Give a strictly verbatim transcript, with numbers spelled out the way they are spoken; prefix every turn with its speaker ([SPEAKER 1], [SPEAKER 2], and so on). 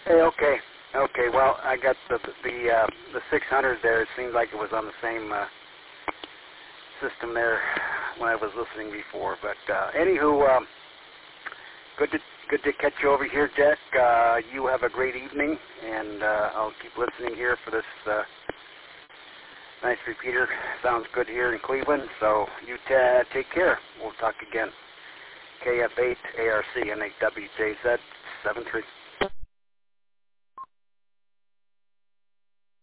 [SPEAKER 1] Hey, okay, okay. Well, I got the the uh, the six hundred there. It seemed like it was on the same uh, system there when I was listening before. But uh, anywho, um, good to good to catch you over here, Jack. Uh, you have a great evening, and uh, I'll keep listening here for this uh, nice repeater. Sounds good here in Cleveland. So you ta take care. We'll talk again. K F eight A R C N eight W J Z seven three.